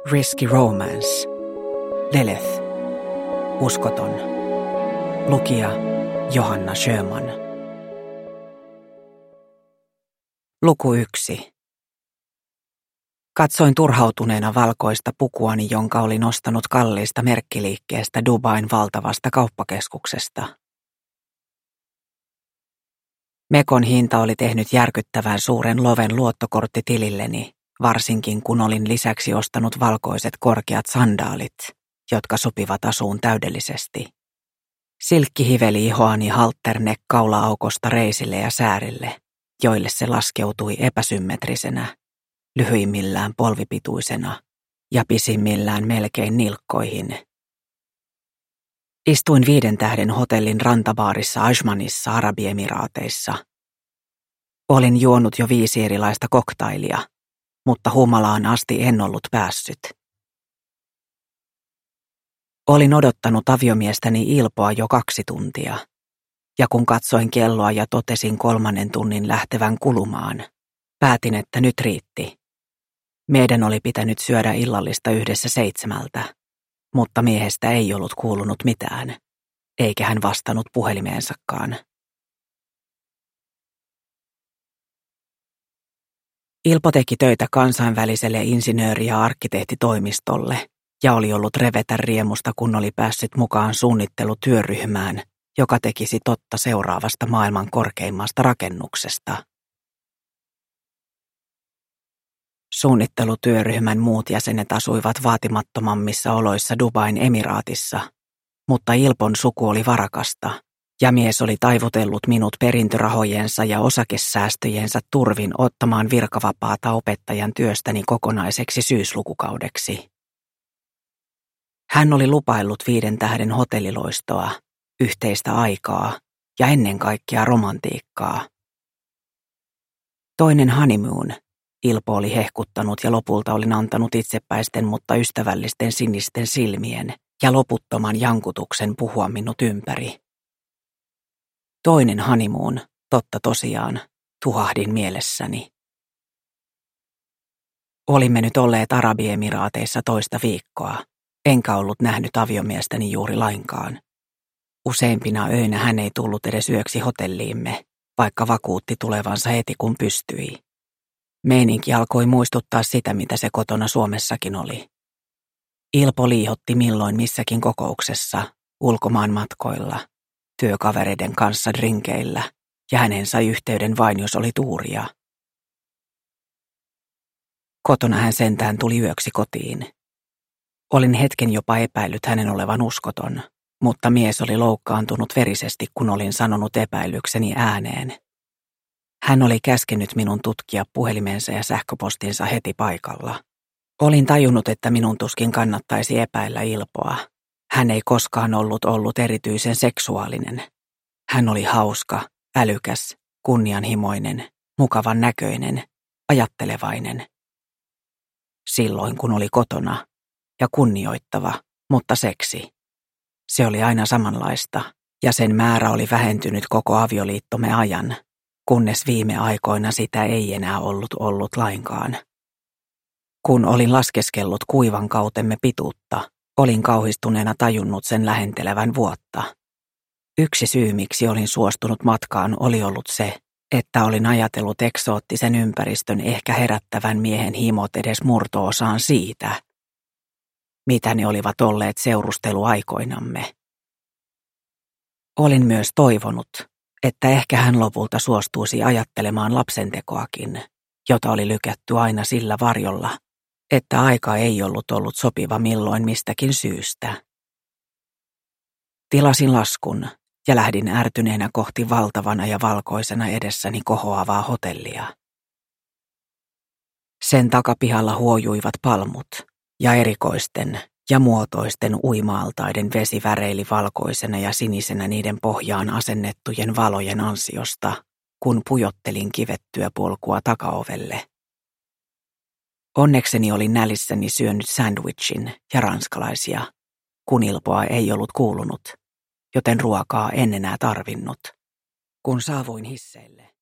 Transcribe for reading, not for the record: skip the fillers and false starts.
Risky Romance. Lilith. Uskoton. Lukija Johanna Sjöman. Luku 1. Katsoin turhautuneena valkoista pukuani, jonka olin ostanut kalliista merkkiliikkeestä Dubain valtavasta kauppakeskuksesta. Mekon hinta oli tehnyt järkyttävän suuren loven luottokorttitililleni, varsinkin kun olin lisäksi ostanut valkoiset korkeat sandaalit, jotka sopivat asuun täydellisesti. Silkki hiveli ihoani halterneck-kaula-aukosta reisille ja säärille, joille se laskeutui epäsymmetrisenä, lyhyimmillään polvipituisena ja pisimmillään melkein nilkkoihin. Istuin 5 tähden hotellin rantabaarissa Ajmanissa Arabiemiraateissa. Olin juonut jo 5 erilaista koktailia, mutta humalaan asti en ollut päässyt. Olin odottanut aviomiestäni Ilpoa jo 2 tuntia, ja kun katsoin kelloa ja totesin 3. tunnin lähtevän kulumaan, päätin, että nyt riitti. Meidän oli pitänyt syödä illallista yhdessä 7, mutta miehestä ei ollut kuulunut mitään, eikä hän vastannut puhelimeensakaan. Ilpo teki töitä kansainväliselle insinööri- ja arkkitehtitoimistolle ja oli ollut revetä riemusta, kun oli päässyt mukaan suunnittelutyöryhmään, joka tekisi totta seuraavasta maailman korkeimmasta rakennuksesta. Suunnittelutyöryhmän muut jäsenet asuivat vaatimattomammissa oloissa Dubain emiraatissa, mutta Ilpon suku oli varakasta, ja mies oli taivutellut minut perintörahojensa ja osakesäästöjensä turvin ottamaan virkavapaata opettajan työstäni kokonaiseksi syyslukukaudeksi. Hän oli lupaillut 5 tähden hotelliloistoa, yhteistä aikaa ja ennen kaikkea romantiikkaa. Toinen honeymoon, Ilpo oli hehkuttanut ja lopulta olin antanut itsepäisten, mutta ystävällisten sinisten silmien ja loputtoman jankutuksen puhua minut ympäri. Toinen honeymoon, totta tosiaan, tuhahdin mielessäni. Olimme nyt olleet Arabiemiraateissa 2 viikkoa, enkä ollut nähnyt aviomiestäni juuri lainkaan. Useimpina öinä hän ei tullut edes yöksi hotelliimme, vaikka vakuutti tulevansa heti kun pystyi. Meininki alkoi muistuttaa sitä, mitä se kotona Suomessakin oli. Ilpo liihotti milloin missäkin kokouksessa, ulkomaan matkoilla, työkavereiden kanssa drinkeillä, ja hänen sai yhteyden vain, jos oli tuuria. Kotona hän sentään tuli yöksi kotiin. Olin hetken jopa epäillyt hänen olevan uskoton, mutta mies oli loukkaantunut verisesti, kun olin sanonut epäilykseni ääneen. Hän oli käskenyt minun tutkia puhelimensa ja sähköpostinsa heti paikalla. Olin tajunnut, että minun tuskin kannattaisi epäillä Ilpoa. Hän ei koskaan ollut erityisen seksuaalinen. Hän oli hauska, älykäs, kunnianhimoinen, mukavan näköinen, ajattelevainen. Silloin kun oli kotona, ja kunnioittava, mutta seksi. Se oli aina samanlaista, ja sen määrä oli vähentynyt koko avioliittomme ajan, kunnes viime aikoina sitä ei enää ollut lainkaan. Kun olin laskeskellut kuivan kautemme pituutta, olin kauhistuneena tajunnut sen lähentelevän vuotta. Yksi syy, miksi olin suostunut matkaan, oli ollut se, että olin ajatellut eksoottisen ympäristön ehkä herättävän miehen himot edes murto-osaan siitä, mitä ne olivat olleet seurusteluaikoinamme. Olin myös toivonut, että ehkä hän lopulta suostuisi ajattelemaan lapsentekoakin, jota oli lykätty aina sillä varjolla, että aika ei ollut sopiva milloin mistäkin syystä. Tilasin laskun ja lähdin ärtyneenä kohti valtavana ja valkoisena edessäni kohoavaa hotellia. Sen takapihalla huojuivat palmut ja erikoisten ja muotoisten uima-altaiden vesi väreili valkoisena ja sinisenä niiden pohjaan asennettujen valojen ansiosta, kun pujottelin kivettyä polkua takaovelle. Onnekseni olin nälissäni syönyt sandwichin ja ranskalaisia, kun Ilpoa ei ollut kuulunut, joten ruokaa en enää tarvinnut. Kun saavuin hisseille,